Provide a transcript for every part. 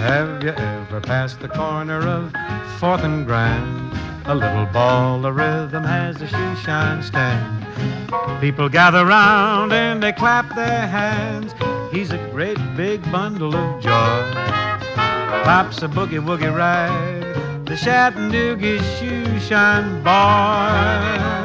Have you ever passed the corner of 4th and Grand? A little ball of rhythm has a shoe shine stand. People gather round and they clap their hands. He's a great big bundle of joy. Pops a boogie-woogie rag, the Chattanooga shoe shine boy.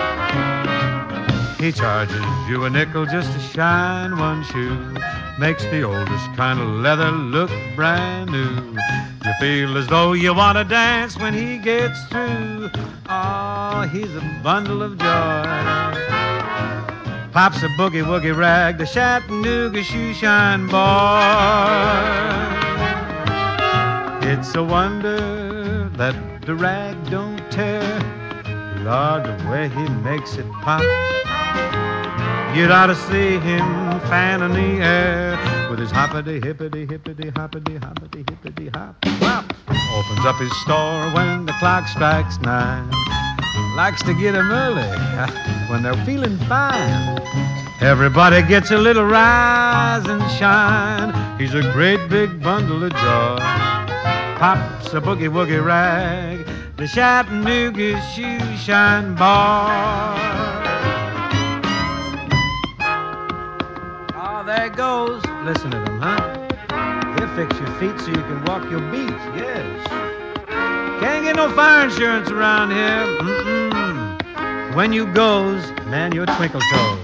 He charges you a nickel just to shine one shoe. Makes the oldest kind of leather look brand new. You feel as though you want to dance when he gets through. Oh, he's a bundle of joy. Pops a boogie-woogie rag, the Chattanooga shoe shine boy. It's a wonder that the rag don't tear. Lord, the way he makes it pop. You'd ought to see him fan in the air with his hoppity, hippity, hippity, hoppity, hoppity, hippity, hop, hop. Opens up his store when the clock strikes 9. Likes to get 'em early when they're feeling fine. Everybody gets a little rise and shine. He's a great big bundle of joy. Pops a boogie-woogie rag, the Chattanooga shoe shine boy. There it goes. Listen to them, huh? He'll fix your feet so you can walk your beat, yes. Can't get no fire insurance around here. Mm-mm. When you goes, man, you're twinkle toes.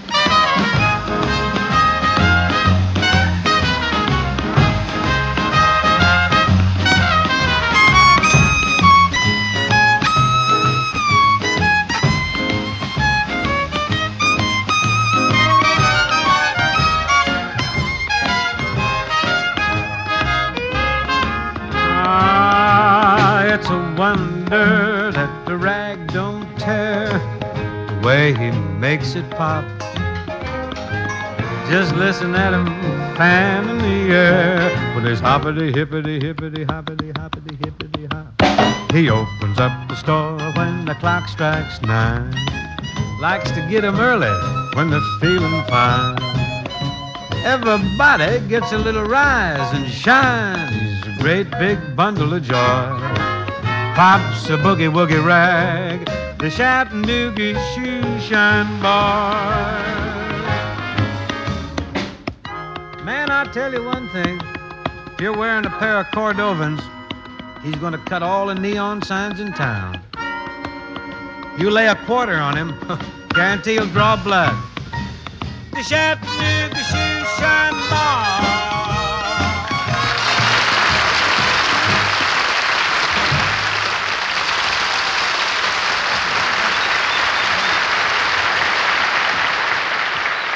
It's a wonder that the rag don't tear, the way he makes it pop. Just listen at him fan in the air with his hoppity, hippity, hippity, hoppity, hoppity, hippity, hop. He opens up the store when the clock strikes 9. Likes to get 'em early when they're feeling fine. Everybody gets a little rise and shine. He's a great big bundle of joy. Pops a boogie-woogie rag, the Chattanooga shoe shine boy. Man, I'll tell you one thing. If you're wearing a pair of Cordovans, he's going to cut all the neon signs in town. You lay a quarter on him, guarantee he'll draw blood. The Chattanooga shoe